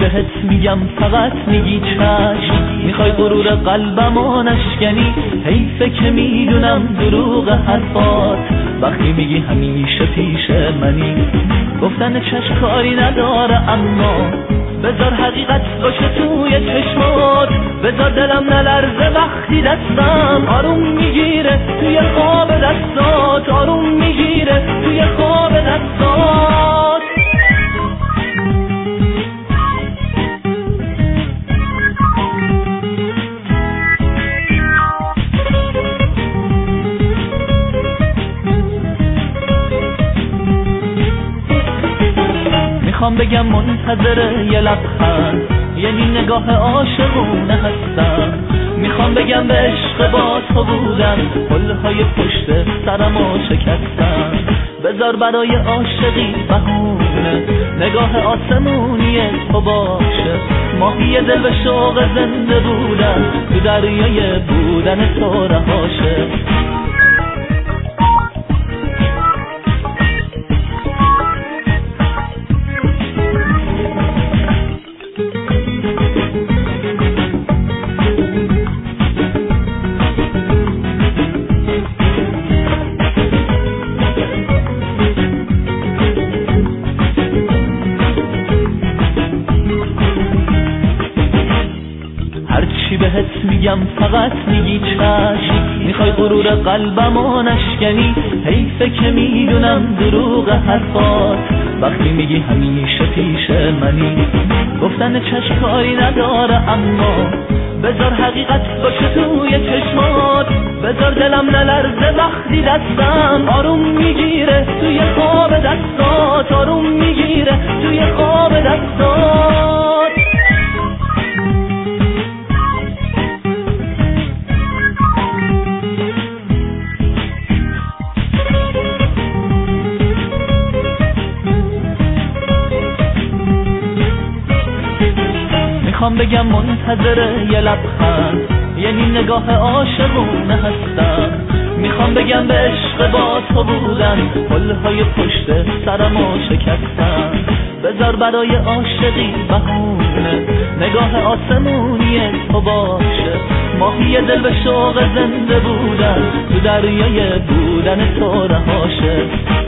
بهت میگم فقط میگی چشم، میخوای غرور قلبمو نشکنی. حیفه که میدونم دروغ حرفات، وقتی میگی همیشه پیش منی. گفتن چشم کاری نداره، اما بذار حقیقت باشه توی چشمات. بذار دلم نلرزه وقتی دستم آروم میگیره توی خواب دستات، آروم میگیره توی خواب دستات. میخوام بگم منتظر یه لبخند، یعنی نگاه عاشقونه هستم. میخوام بگم به عشق با تو بودم، پلهای پشت سرمو شکستم. بذار برای عاشقی بهونه، نگاه آسمونی تو باشه. ماهی دل به شوق زنده بودن، تو دریای بودن تو رهاشه. هرچی بهت میگم فقط میگی چشم، میخوای غرور قلبمو نشکنی. حیفه که میدونم دروغ حرفات، وقتی میگی همیشه پیش منی. گفتن چشم کاری نداره، اما بذار حقیقت باشه توی چشمات. بذار دلم نلرزه وقتی دستم آروم میگیره توی خواب دستات، آروم میگیره توی خواب دستات. میخوام بگم منتظر یه لبخند، یعنی نگاه عاشقونه هستم. میخوام بگم به عشق با تو بودن، پلهای پشت سرمو شکستم. بذار برای عاشقی بهونه، نگاه آسمونی تو باشه. ماهی دل به شوق زنده بودن، تو دریای بودن تو رهاشه.